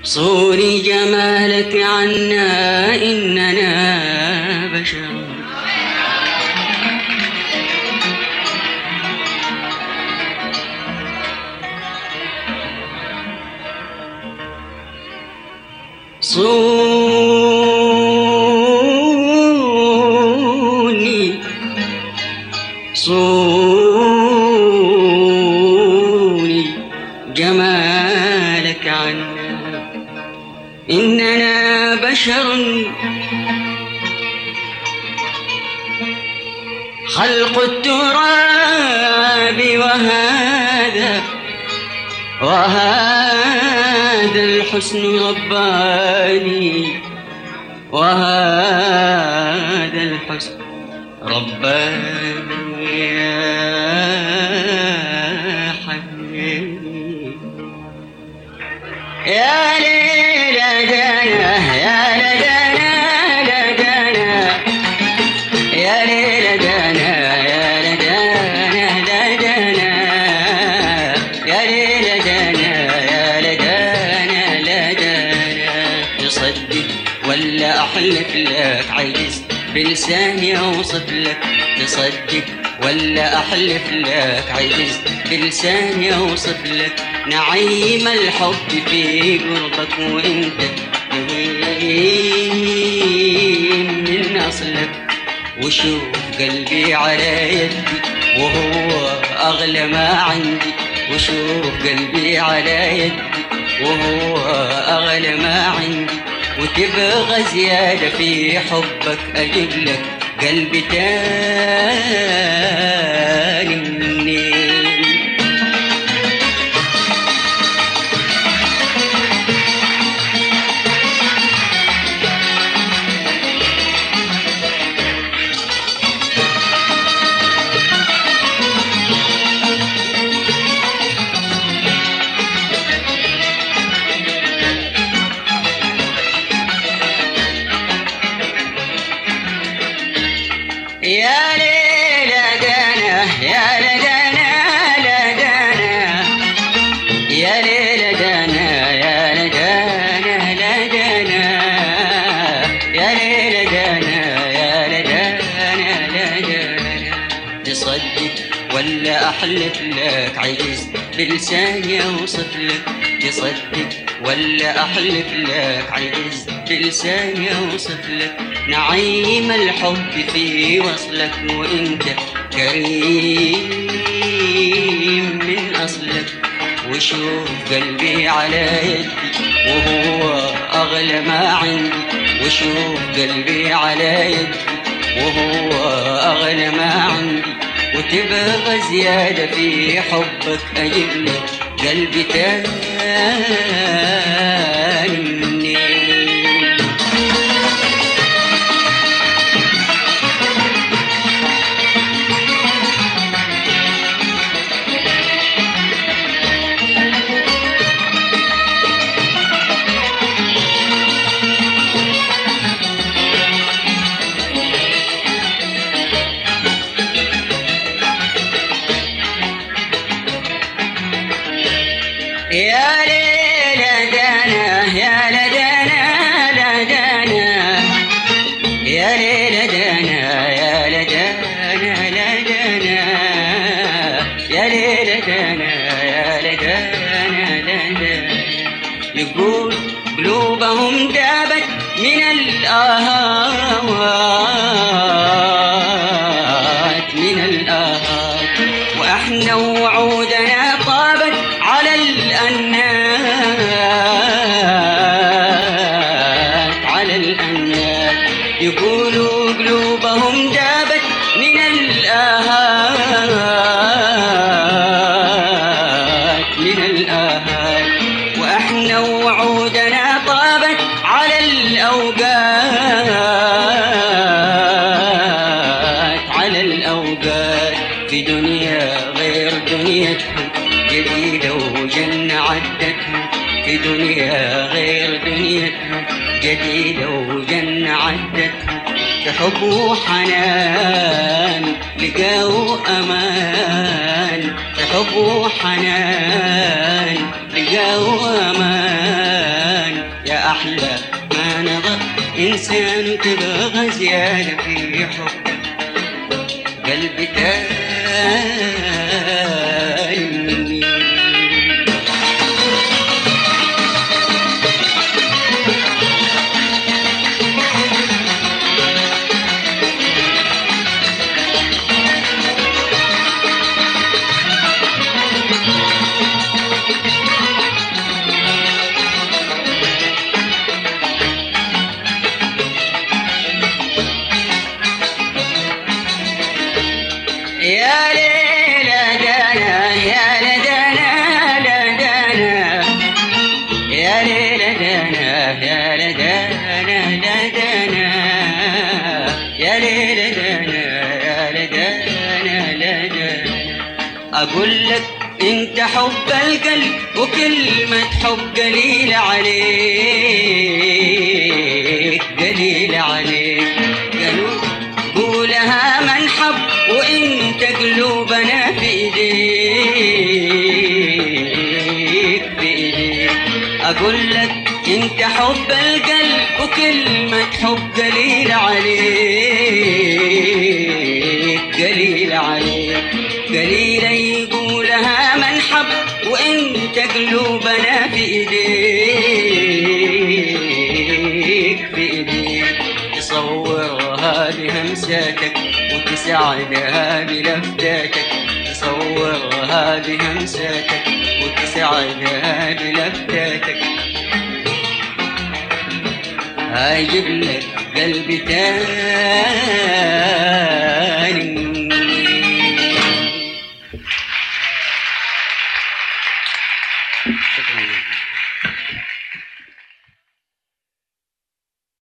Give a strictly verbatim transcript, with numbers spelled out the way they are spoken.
صوني جمالك عنا إننا بشر. صوني صوني جمالك عنا إننا بشر، خلق التراب وهذا وهذا الحسن رباني، وهذا الحسن رباني يا حبيبي. يا ليلى دنا يا لدنا لدنا يا ليلى دنا يا لدنا لدنا يا ليلى دنا يا لدنا لدنا. تصدق ولا أحلف لك عجزت بلساني أوصف لك، تصدق ولا أحلف لك عجزت بلساني أوصف لك نعيم الحب في قربك وانت قريب من أصلك. وشوف قلبي على يدي وهو أغلى ما عندي، وشوف قلبي على يدي وهو أغلى ما عندي. وتبغى زيادة في حبك أجيب لك قلبي تاني منين. يا ليلى دنا يا لدنا لدنا يا ليلى دنا يا لدنا لدنا يا ليلى دنا يا لدنا لدنا. تصدق ولا أحلف لك عجزت بلساني أوصف لك، تصدق ولا أحلف لك عجزت بلساني أوصف لك نعيم الحب في وصلك وانت كريم من أصلك. وشوف قلبي على يدي وهو أغلى ما عندي، وشوف قلبي على يدي وهو أغلى ما عندي. وتبغى زيادة في حبك أجيب لك قلبي تاني منين. يا ليلى دنا يا لدنا لدنا يا ليلى دنا يا لدنا لدنا يا ليلى دنا يا لدنا لدنا. يقول قلوبهم دابت من الآهات من الآهات، وإحنا وعودنا طابت على الأنات على الأنات. يقولوا قلوبهم دابت من الآهات من الآهات، وإحنا وعودنا طابت على الأوقات على الأوقات. في دنيا غير دنيتهم جديدة وجنة عدتهم، في دنيا غير دنيتهم جديدة وجنة عدتهم. في حب وحنان لقاوا أمان، في حب وحنان لقاوا أمان. إنسان وتبغى زيادة في حبك قلبي تاني. يا ليلى دانا يا لدانا لدانا يا ليلى دانا يا لدانا لدانا يا ليلى دانا يا لدانا لدانا. أقول لك انت حب القلب وكلمة حب قليلة عليك قليلة عليك. قالوا قولها من حب وانت قلوبنا في ايديك في ايديك. اقول لك انت حب القلب وكلمة حب قليلة عليك قليلة عليك. قليلة يقولها من حب وانت قلوبنا في ايديك في ايديك. تصورها بهمساتك وتسعدها بلفتاتك. تصورها بهمساتك وتسعدها بلفتاتك. هاجيب لك قلبي تاني. شكرا.